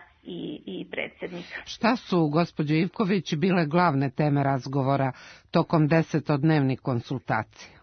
i predsjednika. Šta su, gospođo Ivković, bile glavne teme razgovora tokom 10-dnevnih konsultacija?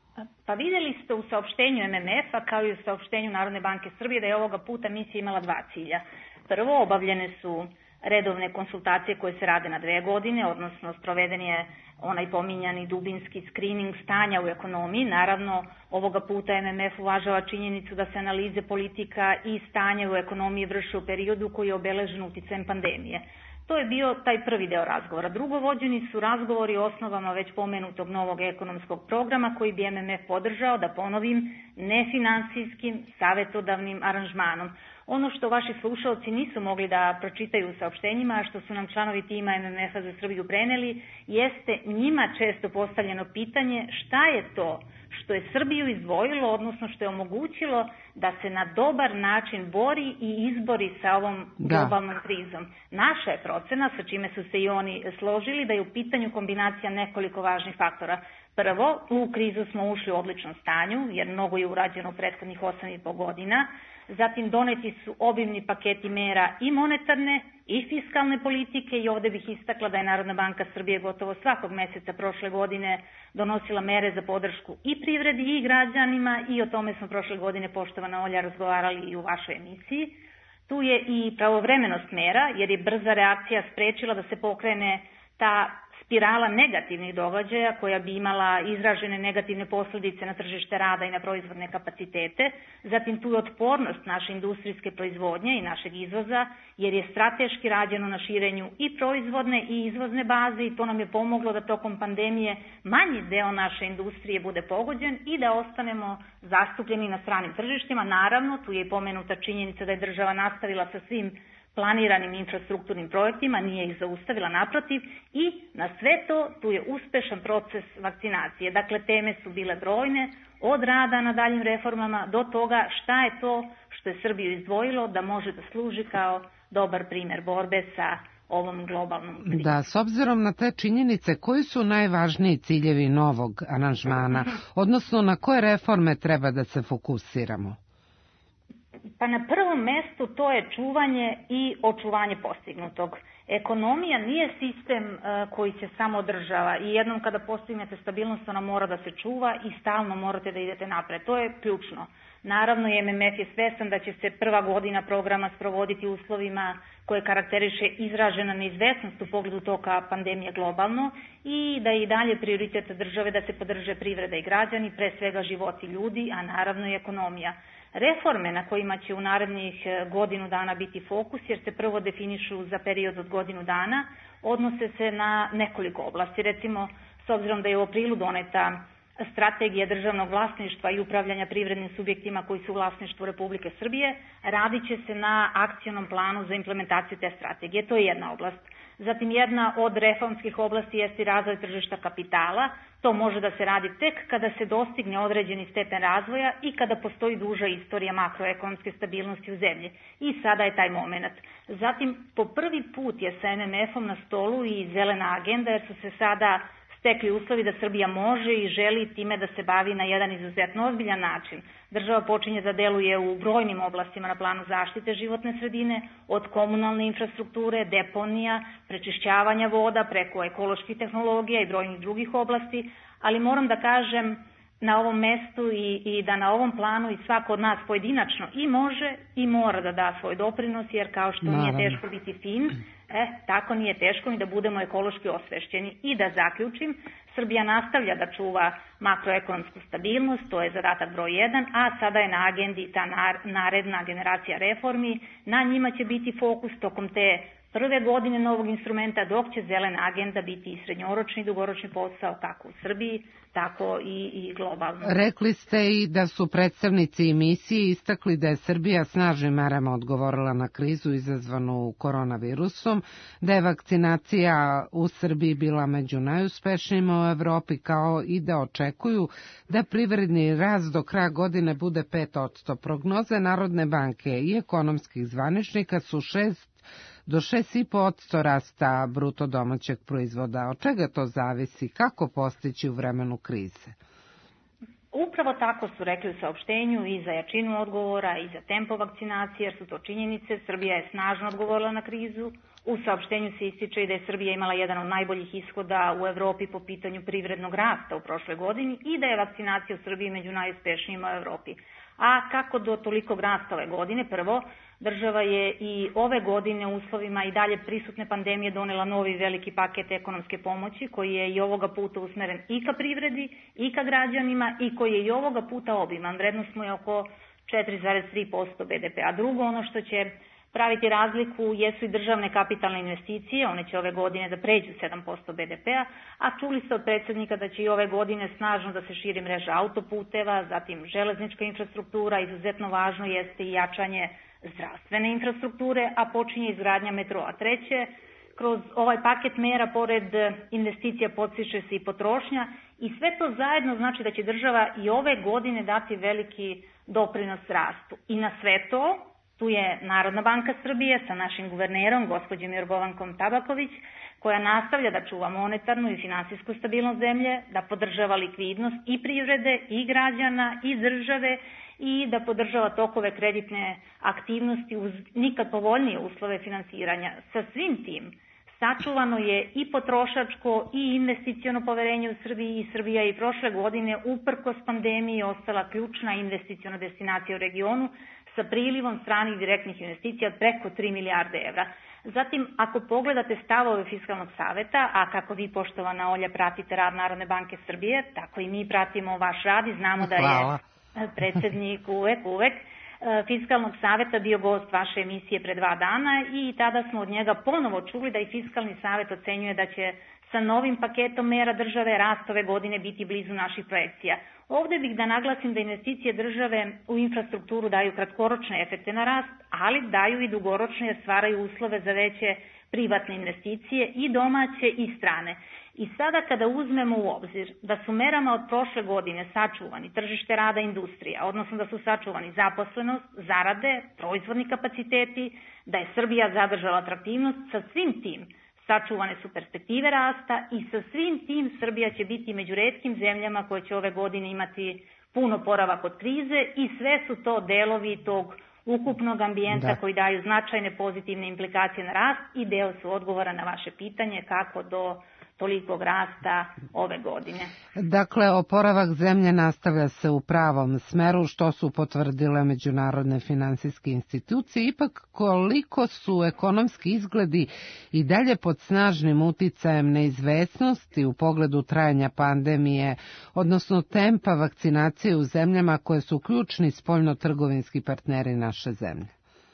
Pa vidjeli ste u saopštenju MMF-a kao i u saopštenju Narodne banke Srbije da je ovoga puta misija imala 2 cilja. Prvo, obavljene su redovne konsultacije koje se rade na 2 godine, odnosno sproveden je onaj pominjani dubinski screening stanja u ekonomiji. Naravno, ovoga puta MMF uvažava činjenicu da se analize politika i stanja u ekonomiji vrše u periodu koji je obeležen uticajem pandemije. To je bio taj prvi deo razgovora. Drugo, vođeni su razgovori o osnovama već pomenutog novog ekonomskog programa koji bi MMF podržao, da ponovim, nefinansijskim savetodavnim aranžmanom. Ono što vaši slušalci nisu mogli da pročitaju u saopštenjima, a što su nam članovi tima MMF-a za Srbiju preneli, jeste njima često postavljeno pitanje šta je to što je Srbiju izdvojilo, odnosno što je omogućilo da se na dobar način bori i izbori sa ovom globalnom krizom. Naša je procena, sa čime su se i oni složili, da je u pitanju kombinacija nekoliko važnih faktora. Prvo, u krizu smo ušli u odličnom stanju, jer mnogo je urađeno u prethodnih 8,5 godina. Zatim doneti su obimni paketi mera i monetarne i fiskalne politike i ovde bih istakla da je Narodna banka Srbije gotovo svakog meseca prošle godine donosila mere za podršku i privredi i građanima i o tome smo prošle godine, poštovana Olja, razgovarali i u vašoj emisiji. Tu je i pravovremenost mera jer je brza reakcija sprečila da se pokrene ta spirala negativnih događaja koja bi imala izražene negativne posljedice na tržište rada i na proizvodne kapacitete. Zatim tu je otpornost naše industrijske proizvodnje i našeg izvoza, jer je strateški rađeno na širenju i proizvodne i izvozne baze i to nam je pomoglo da tokom pandemije manji deo naše industrije bude pogođen i da ostanemo zastupljeni na stranim tržištima. Naravno, tu je i pomenuta činjenica da je država nastavila sa svim planiranim infrastrukturnim projektima, nije ih zaustavila, naprotiv, i na sve to tu je uspešan proces vakcinacije. Dakle, teme su bile brojne, od rada na daljim reformama do toga šta je to što je Srbiju izdvojilo da može da služi kao dobar primer borbe sa ovom globalnom krizom. Da, s obzirom na te činjenice, koji su najvažniji ciljevi novog aranžmana, odnosno na koje reforme treba da se fokusiramo? Pa na prvom mestu to je čuvanje i očuvanje postignutog. Ekonomija nije sistem koji se samo održava i jednom kada postignete stabilnost ona mora da se čuva i stalno morate da idete napred. To je ključno. Naravno i MMF je svestan da će se prva godina programa sprovoditi u uslovima koje karakteriše izražena neizvesnost u pogledu toka pandemije globalno i da je i dalje prioritet države da se podrže privreda i građani, pre svega životi ljudi, a naravno i ekonomija. Reforme na kojima će u narednih godinu dana biti fokus, jer se prvo definišu za period od godinu dana, odnose se na nekoliko oblasti. Recimo, s obzirom da je u aprilu doneta strategija državnog vlasništva i upravljanja privrednim subjektima koji su u vlasništvu Republike Srbije, radit će se na akcionom planu za implementaciju te strategije. To je jedna oblast. Zatim jedna od reformskih oblasti jeste i razvoj tržišta kapitala. To može da se radi tek kada se dostigne određeni stepen razvoja i kada postoji duža istorija makroekonomske stabilnosti u zemlji. I sada je taj moment. Zatim, po prvi put je sa MMF-om na stolu i zelena agenda, jer su se sada stekli uslovi da Srbija može i želi time da se bavi na jedan izuzetno ozbiljan način. Država počinje da deluje u brojnim oblastima na planu zaštite životne sredine, od komunalne infrastrukture, deponija, prečišćavanja voda, preko ekoloških tehnologija i brojnih drugih oblasti, ali moram da kažem na ovom mestu i da na ovom planu i svako od nas pojedinačno i može i mora da da svoj doprinos, jer kao što nije teško biti fin, tako nije teško ni da budemo ekološki osvešćeni. I da zaključim, Srbija nastavlja da čuva makroekonomsku stabilnost, to je zadatak broj 1, a sada je na agendi ta naredna generacija reformi. Na njima će biti fokus tokom te prve godine novog instrumenta, dok će zelena agenda biti i srednjoročni i dugoročni posao kako u Srbiji, tako i globalno. Rekli ste i da su predstavnici emisije istakli da je Srbija snažnim merama odgovorila na krizu izazvanu koronavirusom, da je vakcinacija u Srbiji bila među najuspešnijima u Evropi, kao i da očekuju da privredni rast do kraja godine bude 5%. Prognoze Narodne banke i ekonomskih zvaničnika su 6 do 6,5% rasta bruto domaćeg proizvoda. Od čega to zavisi? Kako postići u vremenu krize? Upravo tako su rekli u saopštenju i za jačinu odgovora i za tempo vakcinacije, jer su to činjenice. Srbija je snažno odgovorila na krizu. U saopštenju se ističe i da je Srbija imala jedan od najboljih ishoda u Evropi po pitanju privrednog rasta u prošloj godini i da je vakcinacija u Srbiji među najuspješnijima u Evropi. A kako do tolikog rasta ove godine? Prvo, država je i ove godine u uslovima i dalje prisutne pandemije donela novi veliki paket ekonomske pomoći koji je i ovoga puta usmeren i ka privredi i ka građanima i koji je i ovoga puta obiman. Vrednost mu je oko 4,3% BDP-a. Drugo, ono što će praviti razliku jesu i državne kapitalne investicije, one će ove godine da pređu 7% BDP-a, a čuli ste od predsjednika da će i ove godine snažno da se širi mreža autoputeva, zatim železnička infrastruktura, izuzetno važno jeste i jačanje zdravstvene infrastrukture, a počinje izgradnja metroa. Treće, kroz ovaj paket mera, pored investicija, podstiče se i potrošnja i sve to zajedno znači da će država i ove godine dati veliki doprinos rastu. I na sve to, tu je Narodna banka Srbije sa našim guvernerom, gospođom Jorgovankom Tabaković, koja nastavlja da čuva monetarnu i finansijsku stabilnost zemlje, da podržava likvidnost i privrede, i građana, i države, i da podržava tokove kreditne aktivnosti uz nikad povoljnije uslove finansiranja. Sa svim tim sačuvano je i potrošačko i investiciono poverenje u Srbiji i Srbija je i prošle godine uprkos pandemiji ostala ključna investiciona destinacija u regionu sa prilivom stranih direktnih investicija od preko 3 milijarde evra. Zatim, ako pogledate stavove Fiskalnog saveta, a kako vi, poštovana Olja, pratite rad Narodne banke Srbije, tako i mi pratimo vaš rad i znamo da je predsednik uvek Fiskalnog saveta bio gost vaše emisije pre 2 dana i tada smo od njega ponovo čuli da i Fiskalni savet ocenjuje da će sa novim paketom mera države rast ove godine biti blizu naših projekcija. Ovde bih da naglasim da investicije države u infrastrukturu daju kratkoročne efekte na rast, ali daju i dugoročne jer stvaraju uslove za veće privatne investicije i domaće i strane. I sada kada uzmemo u obzir da su merama od prošle godine sačuvani tržište rada i industrija, odnosno da su sačuvani zaposlenost, zarade, proizvodni kapaciteti, da je Srbija zadržala atraktivnost, sa svim tim sačuvane su perspektive rasta i sa svim tim Srbija će biti među retkim zemljama koje će ove godine imati puno oporavak od krize i sve su to delovi tog ukupnog ambijenta koji daju značajne pozitivne implikacije na rast i deo su odgovora na vaše pitanje kako do tolikog rasta ove godine. Dakle, oporavak zemlje nastavlja se u pravom smeru, što su potvrdile međunarodne finansijske institucije. Ipak, koliko su ekonomski izgledi i dalje pod snažnim uticajem neizvesnosti u pogledu trajanja pandemije, odnosno tempa vakcinacije u zemljama koje su ključni spoljno-trgovinski partneri naše zemlje?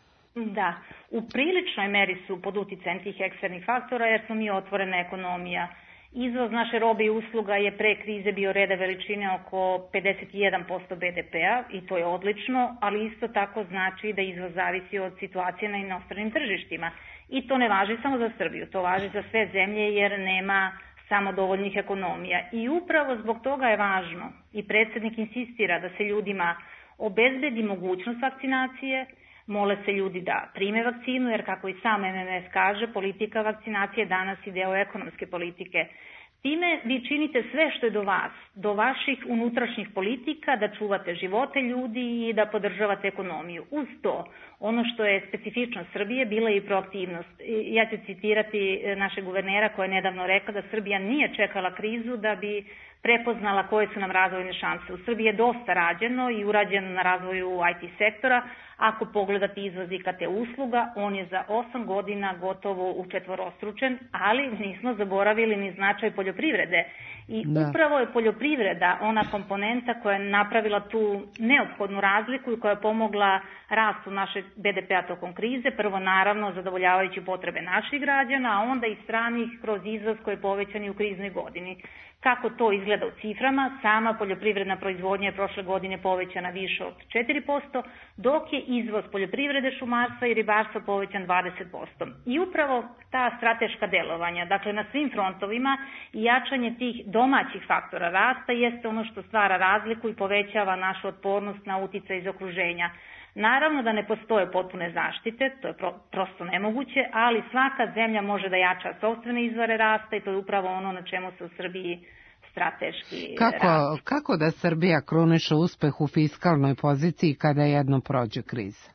Da, u priličnoj meri su pod uticajem tih eksternih faktora jer smo mi otvorena ekonomija. Izvoz naše robe i usluga je pre krize bio reda veličine oko 51% BDP-a i to je odlično, ali isto tako znači da izvoz zavisi od situacije na inostranim tržištima. I to ne važi samo za Srbiju, to važi za sve zemlje jer nema samodovoljnih ekonomija. I upravo zbog toga je važno i predsjednik insistira da se ljudima obezbedi mogućnost vakcinacije, mole se ljudi da prime vakcinu, jer kako i sam MMF kaže, politika vakcinacije danas je deo ekonomske politike. Time vi činite sve što je do vas, do vaših unutrašnjih politika, da čuvate živote ljudi i da podržavate ekonomiju. Uz to, ono što je specifičnost Srbije bila i proaktivnost. Ja ću citirati našeg guvernera koja je nedavno rekla da Srbija nije čekala krizu da bi prepoznala koje su nam razvojne šanse. U Srbiji je dosta rađeno i urađeno na razvoju IT sektora. Ako pogledate izvoz IKT usluga, on je za 8 godina gotovo učetvorostručen, ali nismo zaboravili ni značaj poljoprivrede. I upravo je poljoprivreda ona komponenta koja je napravila tu neophodnu razliku i koja je pomogla rastu našeg BDP-a tokom krize. Prvo, naravno, zadovoljavajući potrebe naših građana, a onda i stranih kroz izvoz koji je povećan i u kriznoj godini. Kako to izgleda u ciframa? Sama poljoprivredna proizvodnja je prošle godine povećana više od 4%, dok je izvoz poljoprivrede, šumarstva i ribarstva povećan 20%. I upravo ta strateška delovanja, dakle na svim frontovima i jačanje tih domaćih faktora rasta jeste ono što stvara razliku i povećava našu otpornost na uticaj iz okruženja. Naravno da ne postoje potpune zaštite, to je prosto nemoguće, ali svaka zemlja može da jača sopstvene izvore rasta i to je upravo ono na čemu se u Srbiji strateški radi. Kako da Srbija kruniše uspeh u fiskalnoj poziciji kada jedno prođe kriza?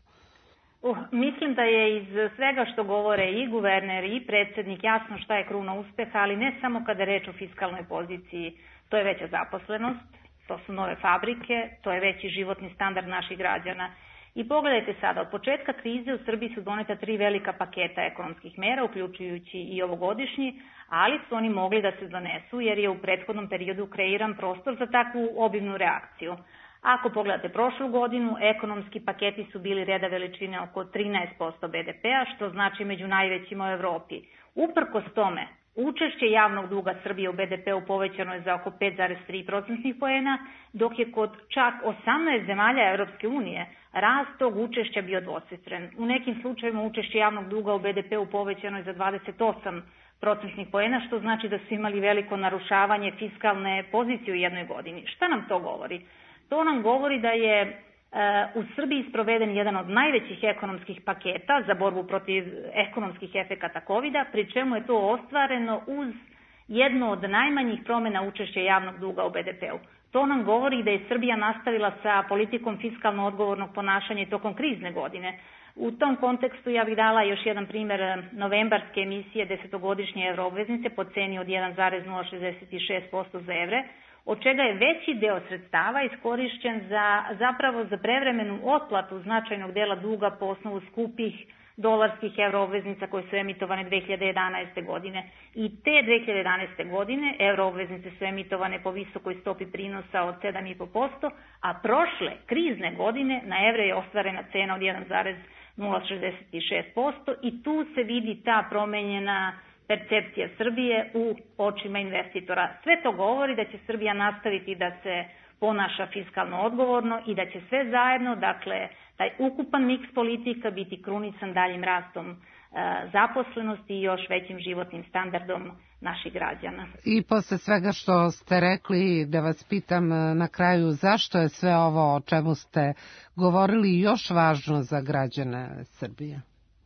Mislim da je iz svega što govore i guverner i predsjednik jasno šta je kruna uspeha, ali ne samo kada je reč o fiskalnoj poziciji. To je veća zaposlenost, to su nove fabrike, to je veći životni standard naših građana. I pogledajte sada, od početka krize u Srbiji su doneta 3 velika paketa ekonomskih mera, uključujući i ovogodišnji, ali su oni mogli da se donesu jer je u prethodnom periodu kreiran prostor za takvu obimnu reakciju. Ako pogledate prošlu godinu, ekonomski paketi su bili reda veličine oko 13% BDP-a, što znači među najvećima u Evropi. Uprkos tome, učešće javnog duga Srbije u BDP-u povećano je za oko 5,3% poena, dok je kod čak 18 zemalja Evropske unije rast tog učešća bio dvocifren. U nekim slučajevima učešće javnog duga u BDP-u povećano je za 28% poena, što znači da su imali veliko narušavanje fiskalne pozicije u jednoj godini. Šta nam to govori? To nam govori da je u Srbiji sproveden jedan od najvećih ekonomskih paketa za borbu protiv ekonomskih efekata COVID-a, pri čemu je to ostvareno uz jednu od najmanjih promjena učešća javnog duga u BDP-u. To nam govori da je Srbija nastavila sa politikom fiskalno odgovornog ponašanja i tokom krizne godine. U tom kontekstu ja bih dala još jedan primjer novembarske emisije 10-godišnje evroobveznice po ceni od 1,066% za evre. od čega je veći deo sredstava iskorišćen zapravo za prevremenu otplatu značajnog dela duga po osnovu skupih dolarskih euroobveznica koje su emitovane 2011. godine. I te 2011. godine euroobveznice su emitovane po visokoj stopi prinosa od 7,5%, a prošle krizne godine na evre je ostvarena cena od 1,066% i tu se vidi ta promenjena percepcija Srbije u očima investitora. Sve to govori da će Srbija nastaviti da se ponaša fiskalno odgovorno i da će sve zajedno, dakle, taj ukupan miks politika biti krunisan daljim rastom zaposlenosti i još većim životnim standardom naših građana. I posle svega što ste rekli, da vas pitam na kraju, zašto je sve ovo o čemu ste govorili još važno za građane Srbije?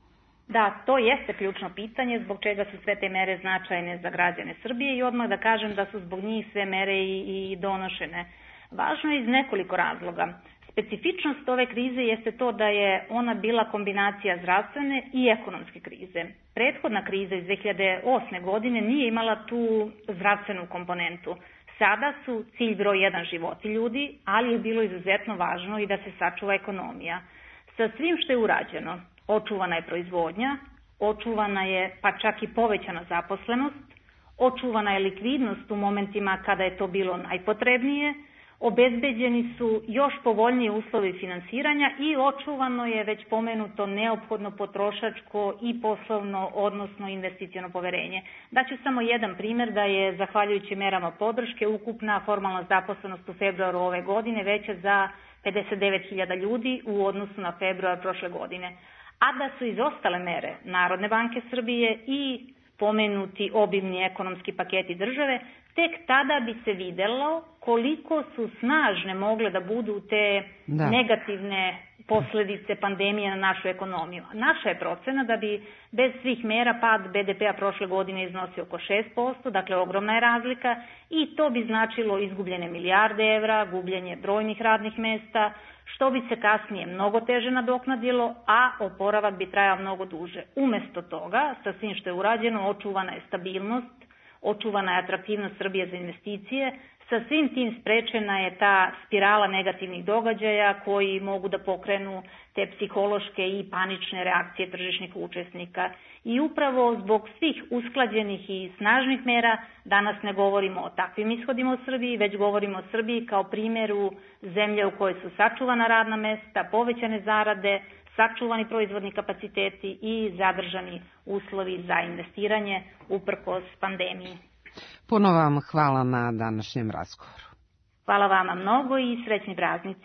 Da, to jeste ključno pitanje zbog čega su sve te mere značajne za građane Srbije i odmah da kažem da su zbog njih sve mere i donošene. Važno je iz nekoliko razloga. Specifičnost ove krize jeste to da je ona bila kombinacija zdravstvene i ekonomske krize. Prethodna kriza iz 2008. godine nije imala tu zdravstvenu komponentu. Sada su cilj broj 1 životi ljudi, ali je bilo izuzetno važno i da se sačuva ekonomija. Sa svim što je urađeno, očuvana je proizvodnja, očuvana je pa čak i povećana zaposlenost, očuvana je likvidnost u momentima kada je to bilo najpotrebnije, obezbeđeni su još povoljniji uslovi finansiranja i očuvano je već pomenuto neophodno potrošačko i poslovno, odnosno investiciono poverenje. Daću samo jedan primjer da je, zahvaljujući merama podrške, ukupna formalna zaposlenost u februaru ove godine veća za 59.000 ljudi u odnosu na februar prošle godine. A da su izostale mere Narodne banke Srbije i pomenuti obimni ekonomski paketi države, tek tada bi se videlo koliko su snažne mogle da budu te negativne posledice pandemije na našu ekonomiju. Naša je procena da bi bez svih mera pad BDP-a prošle godine iznosio oko 6%, dakle ogromna je razlika i to bi značilo izgubljene milijarde evra, gubljenje brojnih radnih mesta, što bi se kasnije mnogo teže nadoknadilo, a oporavak bi trajao mnogo duže. Umesto toga, sa svim što je urađeno, očuvana je stabilnost, očuvana je atraktivnost Srbije za investicije, sa svim tim sprečena je ta spirala negativnih događaja koji mogu da pokrenu te psihološke i panične reakcije tržišnih učesnika. I upravo zbog svih usklađenih i snažnih mera danas ne govorimo o takvim ishodima u Srbiji, već govorimo o Srbiji kao primjeru zemlje u kojoj su sačuvana radna mesta, povećane zarade, sačuvani proizvodni kapaciteti i zadržani uslovi za investiranje uprkos pandemiji. Puno vam hvala na današnjem razgovoru. Hvala vama mnogo i srećni praznici.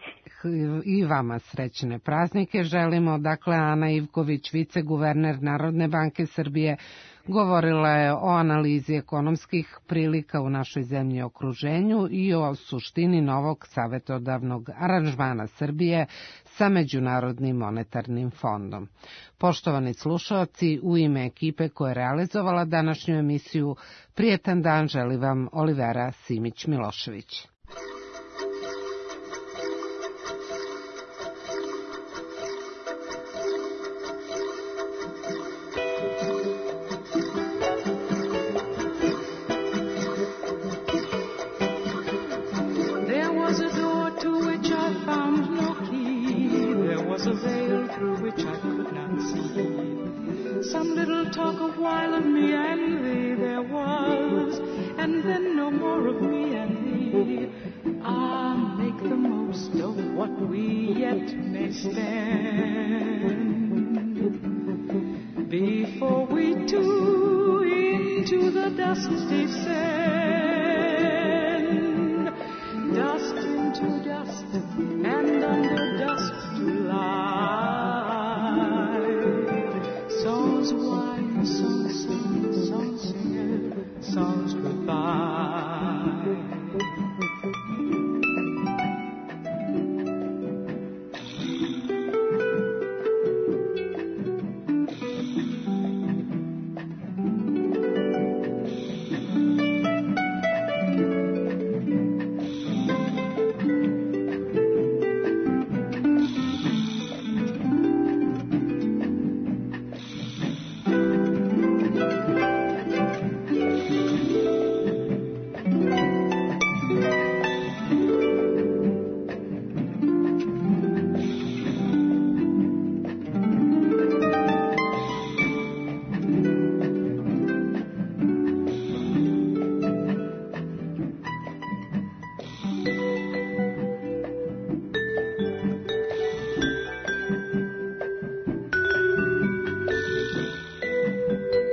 I vama srećne praznike želimo. Dakle, Ana Ivković, viceguverner Narodne banke Srbije, govorila je o analizi ekonomskih prilika u našoj zemlji i okruženju i o suštini novog savetodavnog aranžmana Srbije sa Međunarodnim monetarnim fondom. Poštovani slušalci, u ime ekipe koja je realizovala današnju emisiju, prijetan dan želi vam Olivera Simić-Milošević. Some little talk a while of me and thee there was, and then no more of me and thee. Ah, make the most of what we yet may spend, before we too into the dust descend. Dust into dust, and under dust to lie. Songs wine, songs sing, songs sing, songs goodbye.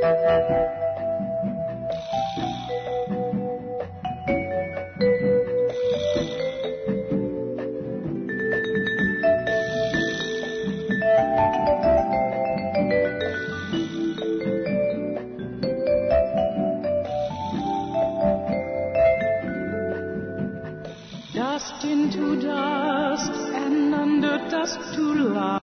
Thank you.